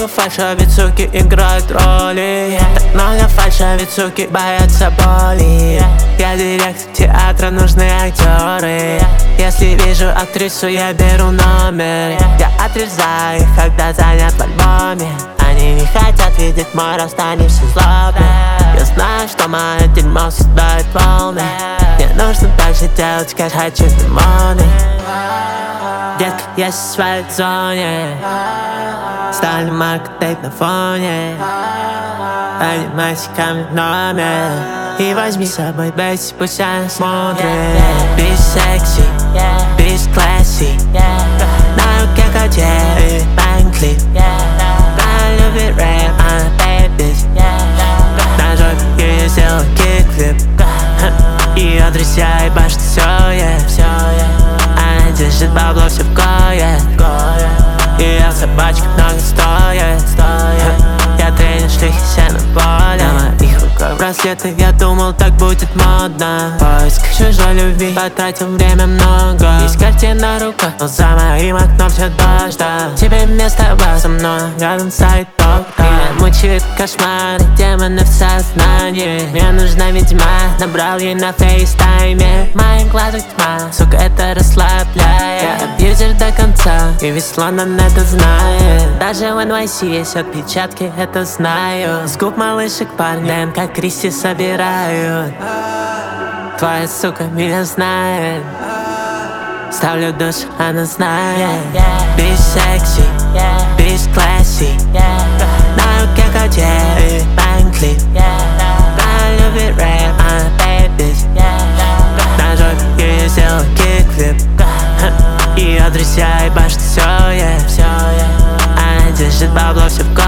фальши, ведь суки играют роли. Так много фальши, ведь суки боятся боли. Я директор театра, нужны актеры. Если вижу актрису, я беру номер. Я отрезаю их, когда занят в альбоме. Они не хотят видеть мой расстанемся злобы. Я знаю, что мое дерьмо создает волны. Мне нужно дальше делать, как хочу лимоны. Детка, я в своей зоне. Ставлю марк-тейп на фоне. Поднимайся ко мне в номер и возьми с собой Бесси, пусть она смотрит. Bitch sexy, bitch classy. На руке Cartier и Bankley. Она любит рэп, она bad bitch. На жопе ей сделал кикфлип. Ее друзья ебашут всё, она держит бабло все в кое. Ее собачка много стоит. Я тренер шлюхи все на поле. На моих руках браслеты, я думал, так будет модно. Поиск чужой любви, потратил время много. Есть Cartier на руках, но за моим окном все дождь. Тебе место было со мной, рядом стоит доктор. Меня мучают кошмары, демоны в сознании. Мне нужна ведьма, набрал ей на фейстайме. В моих глазах тьма, сука, это расслабляет. Я абьюзер до конца, и весь Лондон это знает. Даже в NYC есть отпечатки, это знаю. С губ малышек парней, как Кристи собирают. Твоя сука меня знает. Ставлю душ, она знает. Bitch sexy, bitch classy. На руке Cartier и Bankley. Она любит рэп, она bad bitch. На жопе ей сделал кикфлип. Ее друзья ебашут всё, она держит бабло все в